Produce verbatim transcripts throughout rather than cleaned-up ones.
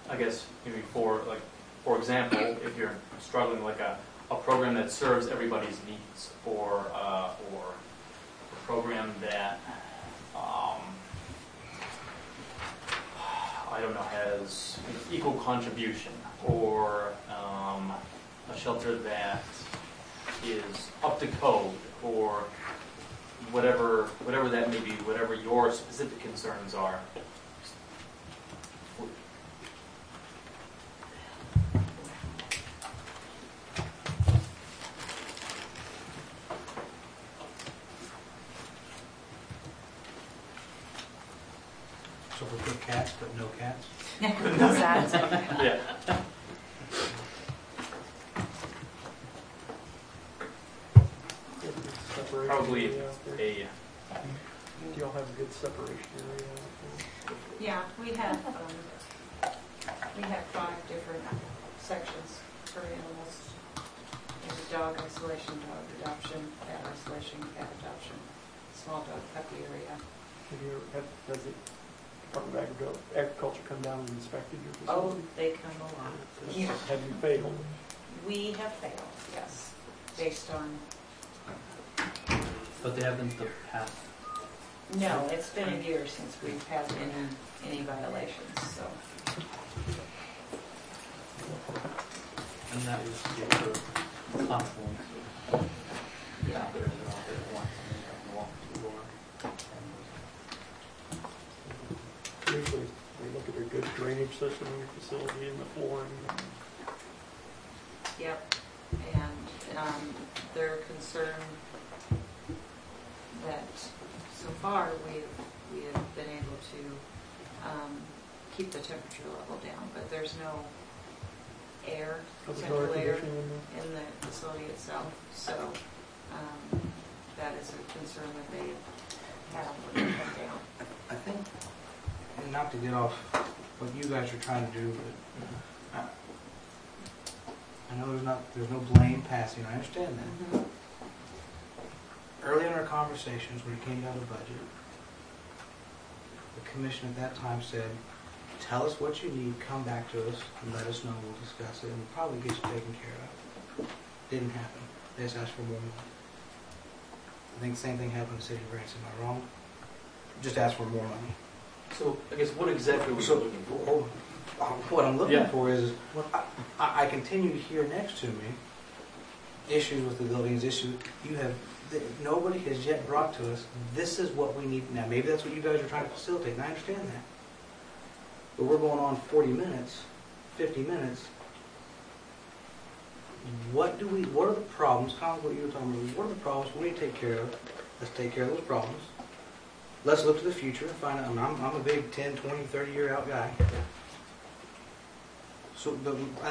I guess maybe for like, for example, if you're struggling like a, a program that serves everybody's needs, or uh, or a program that um, I don't know has equal contribution, or um, a shelter that is up to code, or whatever whatever that may be, whatever your specific concerns are. So we put cats, but no cats? Sad. Yeah. Probably a. Do y'all have a good separation area out Yeah, we have um, we have five different sections for animals. There's dog isolation, dog adoption, cat isolation, cat adoption, small dog puppy area. Have you ever, have, has the Department of Agriculture, Agriculture come down and inspected your Oh, facility? they come along. Yeah. Have you failed? We have failed, yes, based on, But they haven't the past. no, it's been a year since we've had any, any violations, so. And that was the confluence of the operators that are out there that want something to walk through the door. Usually, they look at a good drainage system in your facility and the flooring. Yep, and um, they're concerned that so far we've, we have been able to um, keep the temperature level down, but there's no air, There's no central air air conditioning in there? in the facility itself, so um, that is a concern that they have when they come down. I think, and not to get off what you guys are trying to do, but I, I know there's not, there's no blame passing. I understand that. Mhm. Early in our conversations, when it came down to budget, the commission at that time said, tell us what you need, come back to us, and let us know, we'll discuss it, and we'll probably get you taken care of. Didn't happen. They just asked for more money. I think the same thing happened in the city of Branson. Am I wrong? Just asked for more money. So I guess what exactly were you So, looking for? oh, uh, what I'm looking Yeah. for is, I, I I continue to hear next to me issues with the buildings, issues, you have, that nobody has yet brought to us, this is what we need now. Maybe that's what you guys are trying to facilitate, and I understand that. But we're going on forty minutes, fifty minutes. What do we, what are the problems, kind of what you were talking about, what are the problems we need to take care of? Let's take care of those problems. Let's look to the future and find out. I mean, I'm, I'm a big ten, twenty, thirty year out guy. So the, I,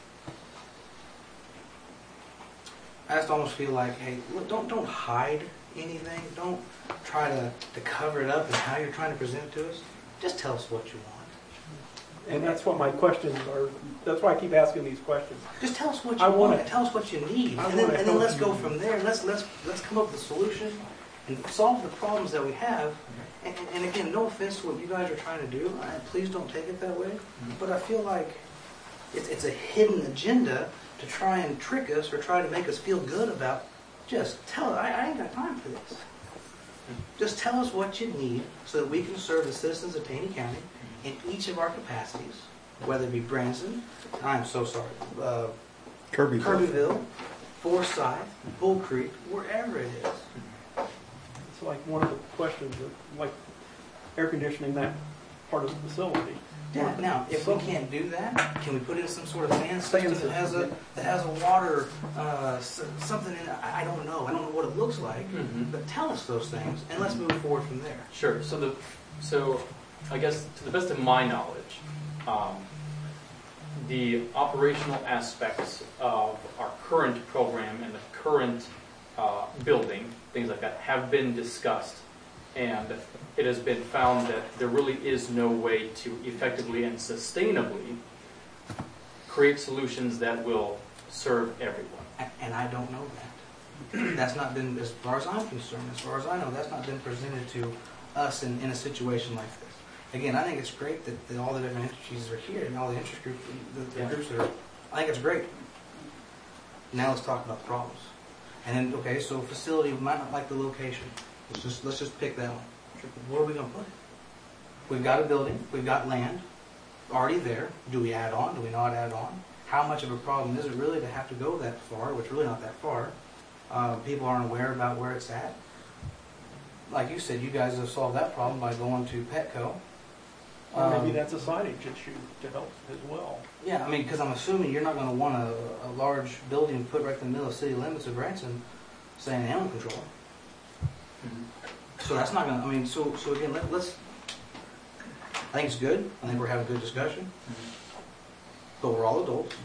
I just almost feel like, hey, look, don't don't hide anything. Don't try to, to cover it up and how you're trying to present it to us. Just tell us what you want. And that's what my questions are, that's why I keep asking these questions. Just tell us what you I want. wanna- Tell us what you need, I and then, wanna and then help let's you. go from there. Let's let's let's come up with a solution and solve the problems that we have. And, and, and again, no offense to what you guys are trying to do. I, please don't take it that way. But I feel like it's it's a hidden agenda to try and trick us or try to make us feel good about. Just tell us. I, I ain't got time for this. Just tell us what you need so that we can serve the citizens of Taney County in each of our capacities, whether it be Branson, I'm so sorry, uh, Kirby. Kirbyville, Forsyth, Bull Creek, wherever it is. It's like one of the questions, of, like air conditioning that part of the facility. Yeah, now, if we can't do that, can we put in some sort of fan system Fan that has a that has a water uh, s- something in it? I I don't know. I don't know what it looks like. Mhm. But tell us those things, and let's move forward from there. Sure. So the so I guess to the best of my knowledge, um, the operational aspects of our current program and the current uh, building, things like that, have been discussed, and it has been found that there really is no way to effectively and sustainably create solutions that will serve everyone. A- And I don't know that. That's not been, as far as I'm concerned, as far as I know, that's not been presented to us in, in a situation like this. again, I think it's great that, that all the different entities are here and all the interest groups, the, the Yeah. groups that are, I think it's great. Now let's talk about the problems. And then, okay, so facility, we might not like the location. Let's just, let's just pick that one. Where are we gonna put it? We've got a building, we've got land already there. Do we add on? Do we not add on? How much of a problem is it really to have to go that far, which really not that far? Uh, people aren't aware about where it's at. Like you said, you guys have solved that problem by going to Petco. Or maybe Um, that's a signage issue to help as well. Yeah, I mean, because I'm assuming you're not going to want a, a large building put right in the middle of city limits of Branson saying animal control. So that's not going to, I mean, so so again, let, let's, I think it's good. I think we're having a good discussion. But we're all adults.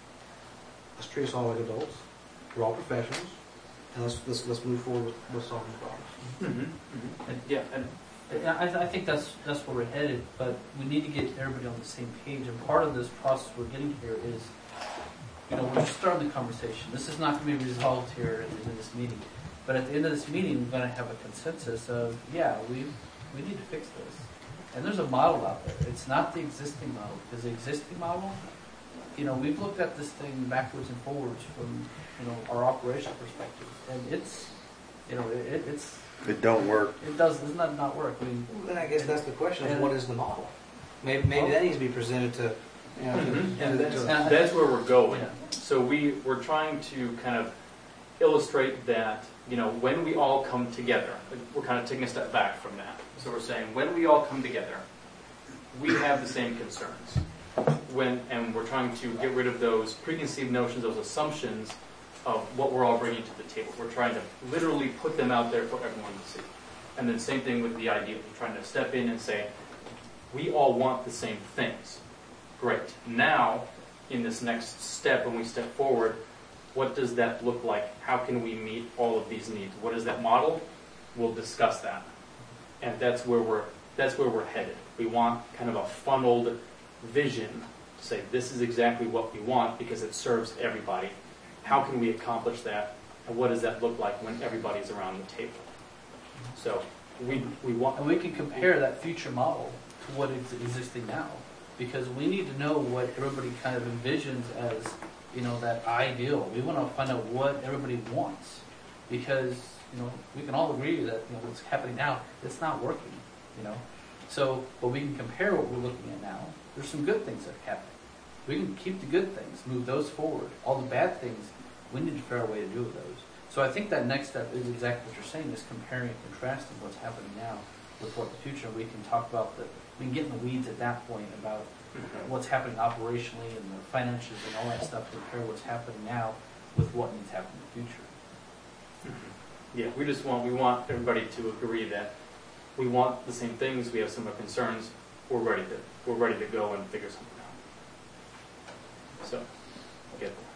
Let's treat us all like adults. We're all professionals. And let's, let's, let's move forward with, with solving the problems. Mm-hmm. And, yeah, and and I, I think that's that's where we're headed, but we need to get everybody on the same page. And part of this process we're getting here is, you know, we're just starting the conversation. This is not going to be resolved here at the end of this meeting. But at the end of this meeting, we're going to have a consensus of, yeah, we we need to fix this. And there's a model out there. It's not the existing model, because the existing model, you know, we've looked at this thing backwards and forwards from, you know, our operational perspective, and it's, you know, it, it's. It don't work. It does, does not not work. I mean, Then I guess that's the question, is And- what is the model? Maybe, maybe that needs to be presented to, you know, to- Mhm. to- And to- that's, that's where we're going. Yeah. So we, we're trying to kind of illustrate that, you know, when we all come together, we're kind of taking a step back from that. So we're saying, when we all come together, we have the same concerns. When, and we're trying to get rid of those preconceived notions, those assumptions of what we're all bringing to the table. We're trying to literally put them out there for everyone to see. And then same thing with the idea. We're trying to step in and say, we all want the same things. Great. Now, in this next step, when we step forward, what does that look like? How can we meet all of these needs? What is that model? We'll discuss that. And that's where we're that's where we're headed. We want kind of a funneled vision to say this is exactly what we want because it serves everybody. How can we accomplish that? And what does that look like when everybody's around the table? So we we want and we can compare that future model to what is existing now, because we need to know what everybody kind of envisions as, you know, that ideal. We want to find out what everybody wants, because, you know, we can all agree that, you know, what's happening now, it's not working, you know. So, but we can compare what we're looking at now. There's some good things that are happening. We can keep the good things, move those forward. All the bad things, we need to figure out a way to deal with those. So I think that next step is exactly what you're saying, is comparing and contrasting what's happening now with what the future. We can talk about the, we can get in the weeds at that point about what's happening operationally and the financials and all that stuff, to compare what's happening now with what needs to happen in the future. Yeah, we just want we want everybody to agree that we want the same things. We have similar concerns. We're ready to we're ready to go and figure something out. So, get there.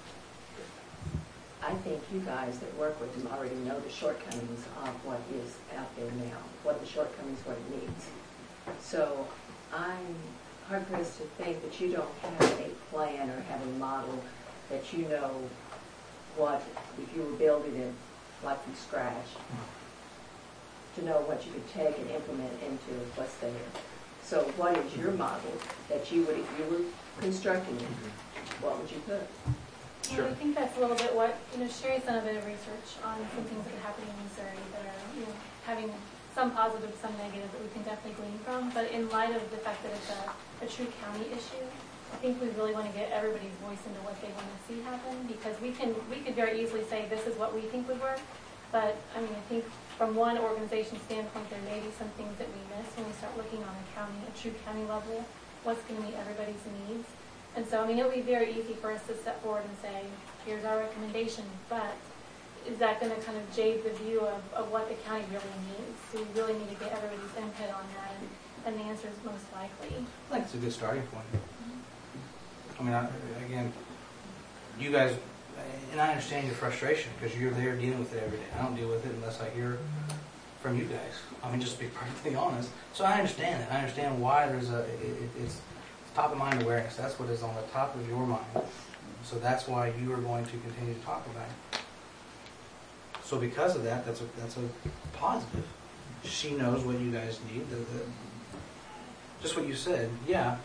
I think you guys that work with him already know the shortcomings of what is out there now, what the shortcomings, what it needs. So I'm hard pressed to think that you don't have a plan or have a model that you know what, if you were building it like from scratch, to know what you could take and implement into what's there. So what is your model that you would, if you were constructing it, what would you put? Sure. Well, I think that's a little bit what, you know, Sherry's done a bit of research on some things that are happening in Missouri that are, you know, having some positive, some negative that we can definitely glean from. But in light of the fact that it's a, a true county issue, I think we really want to get everybody's voice into what they want to see happen, because we can, we could very easily say this is what we think would work. But, I mean, I think from one organization standpoint, there may be some things that we miss when we start looking on a county, a true county level, what's going to meet everybody's needs. And so, I mean, it would be very easy for us to step forward and say, here's our recommendation, but is that going to kind of jade the view of, of what the county really needs? So we really need to get everybody's input on that, and, and the answer is most likely. I think it's a good starting point. I mean, I, again, you guys, and I understand your frustration because you're there dealing with it every day. I don't deal with it unless I hear from you guys. I mean, just to be perfectly honest. So I understand that. I understand why there's a, it, it, it's top of mind awareness. That's what is on the top of your mind. So that's why you are going to continue to talk about it. So because of that, that's a, that's a positive. She knows what you guys need. The, the, just what you said, yeah.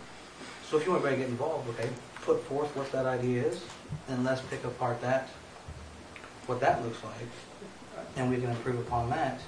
So if you want everybody to get involved, okay, put forth what that idea is, and let's pick apart that, what that looks like, and we can improve upon that.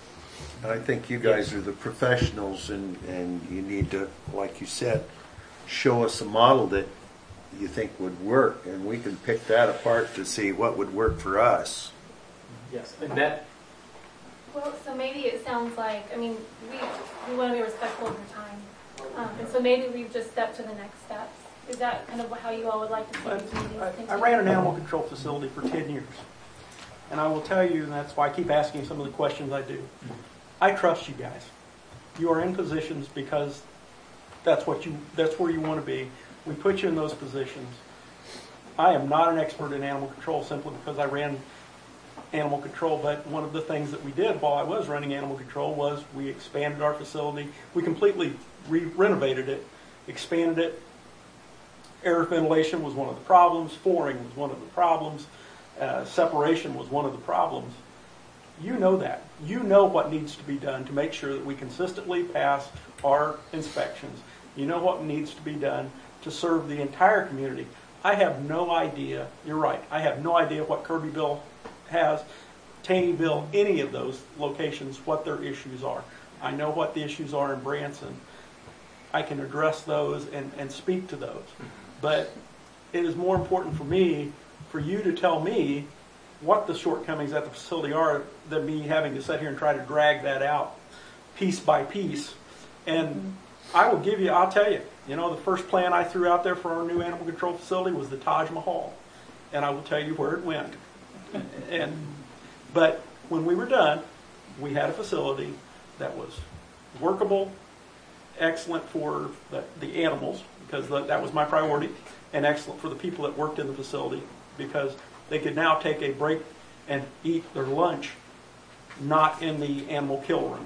I think you guys are the professionals, and, and you need to, like you said, show us a model that you think would work, and we can pick that apart to see what would work for us. Yes, and that, Well, so maybe it sounds like, I mean, we, we want to be respectful of your time. Um, and so maybe we've just stepped to the next steps. Is that kind of how you all would like to see I, these meetings I, continue? I ran an animal control facility for ten years. And I will tell you, and that's why I keep asking some of the questions I do. I trust you guys. You are in positions because that's what you, that's where you want to be. We put you in those positions. I am not an expert in animal control simply because I ran animal control, but one of the things that we did while I was running animal control was we expanded our facility. We completely re- renovated it, expanded it. Air ventilation was one of the problems. Flooring was one of the problems. Uh, separation was one of the problems. You know that. You know what needs to be done to make sure that we consistently pass our inspections. You know what needs to be done to serve the entire community. I have no idea, you're right, I have no idea what Kirbyville has, Taneyville, any of those locations, what their issues are. I know what the issues are in Branson. I can address those and, and speak to those. But it is more important for me, for you to tell me what the shortcomings at the facility are than me having to sit here and try to drag that out piece by piece. And I will give you, I'll tell you, you know, the first plan I threw out there for our new animal control facility was the Taj Mahal. And I will tell you where it went. And but when we were done, we had a facility that was workable, excellent for the, the animals, because the, that was my priority, and excellent for the people that worked in the facility, because they could now take a break and eat their lunch not in the animal kill room.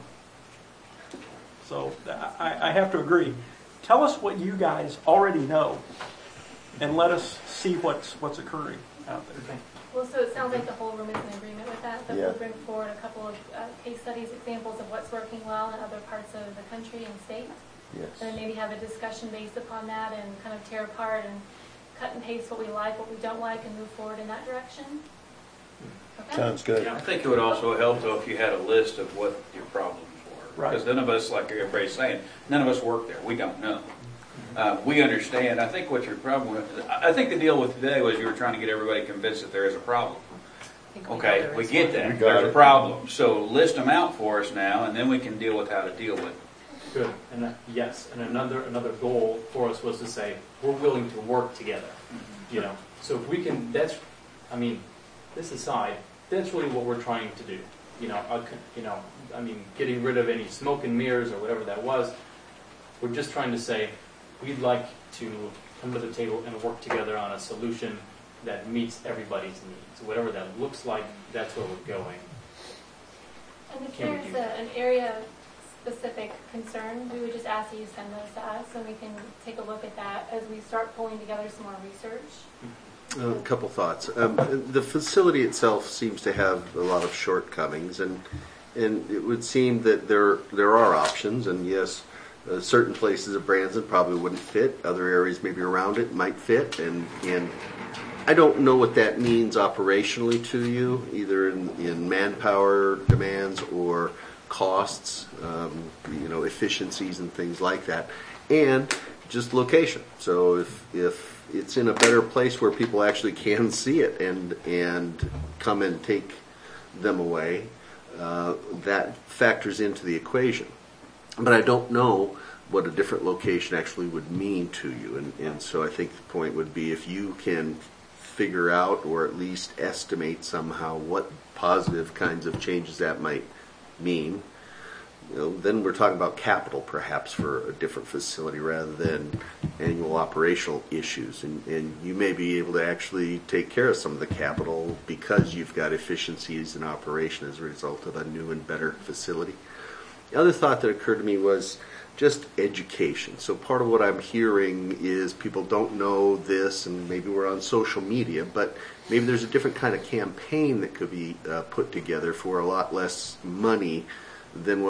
So I, I have to agree. Tell us what you guys already know, and let us see what's what's occurring out there. Well, so it sounds like the whole room is in agreement with that, that Yeah. we'll bring forward a couple of uh, case studies, examples of what's working well in other parts of the country and state. Yes. And then maybe have a discussion based upon that and kind of tear apart and cut and paste what we like, what we don't like, and move forward in that direction. Okay? Sounds good. I think it would also help, though, if you had a list of what your problems were. Right. Because none of us, like everybody's saying, none of us work there. We don't know. Uh, we understand. I think what your problem with, I think the deal with today was you were trying to get everybody convinced that there is a problem. Okay, we get that. We got There's it. a problem. So list them out for us now, and then we can deal with how to deal with it. good, and uh, yes, and another, another goal for us was to say, we're willing to work together, you know? So if we can, that's, I mean, this aside, that's really what we're trying to do. You know, uh, you know, I mean, getting rid of any smoke and mirrors or whatever that was, we're just trying to say, we'd like to come to the table and work together on a solution that meets everybody's needs. Whatever that looks like, that's where we're going. And if Can we there's do a, an area-specific concern, we would just ask that you send those to us, and we can take a look at that as we start pulling together some more research. A couple thoughts. Um, the facility itself seems to have a lot of shortcomings, and and it would seem that there there are options. And yes, uh, certain places of Branson probably wouldn't fit. Other areas maybe around it might fit. And and I don't know what that means operationally to you, either in, in manpower demands or costs, um, you know, efficiencies and things like that, and just location. So if if it's in a better place where people actually can see it and and come and take them away, uh, that factors into the equation. But I don't know what a different location actually would mean to you, and, and so I think the point would be if you can figure out or at least estimate somehow what positive kinds of changes that might mean. You know, then we're talking about capital perhaps for a different facility rather than annual operational issues. And, and you may be able to actually take care of some of the capital because you've got efficiencies in operation as a result of a new and better facility. The other thought that occurred to me was just education. So part of what I'm hearing is people don't know this, and maybe we're on social media, but maybe there's a different kind of campaign that could be uh, put together for a lot less money than what